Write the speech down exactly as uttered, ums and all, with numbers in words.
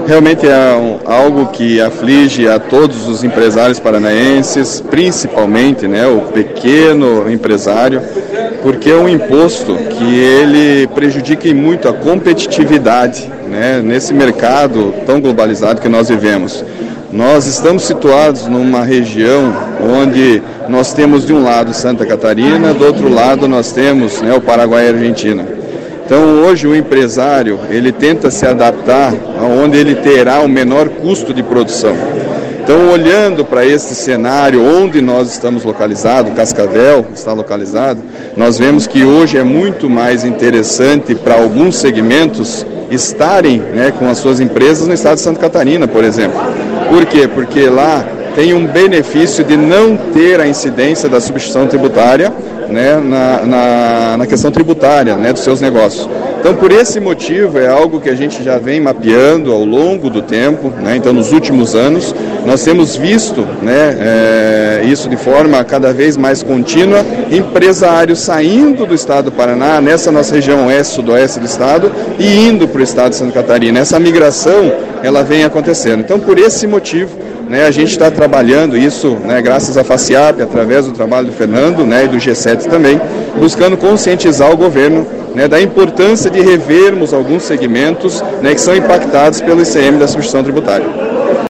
Realmente é um, algo que aflige a todos os empresários paranaenses, principalmente, né, o pequeno empresário, porque é um imposto que ele prejudica muito a competitividade, né, nesse mercado tão globalizado que nós vivemos. Nós estamos situados numa região onde nós temos de um lado Santa Catarina, do outro lado nós temos, né, o Paraguai e a Argentina. Então hoje o empresário ele tenta se adaptar aonde ele terá o menor custo de produção. Então olhando para esse cenário onde nós estamos localizados, Cascavel está localizado, nós vemos que hoje é muito mais interessante para alguns segmentos estarem, né, com as suas empresas no estado de Santa Catarina, por exemplo. Por quê? Porque lá tem um benefício de não ter a incidência da substituição tributária, né, na, na, na questão tributária, né, dos seus negócios. Então, por esse motivo, é algo que a gente já vem mapeando ao longo do tempo, né, então nos últimos anos, nós temos visto, né, é, isso de forma cada vez mais contínua, empresários saindo do estado do Paraná, nessa nossa região oeste, sudoeste do estado, e indo para o estado de Santa Catarina. Essa migração, ela vem acontecendo. Então, por esse motivo, né, a gente está trabalhando isso, né, graças à FACIAP, através do trabalho do Fernando, né, e do G sete também, buscando conscientizar o governo, né, da importância de revermos alguns segmentos, né, que são impactados pelo I C M da substituição tributária.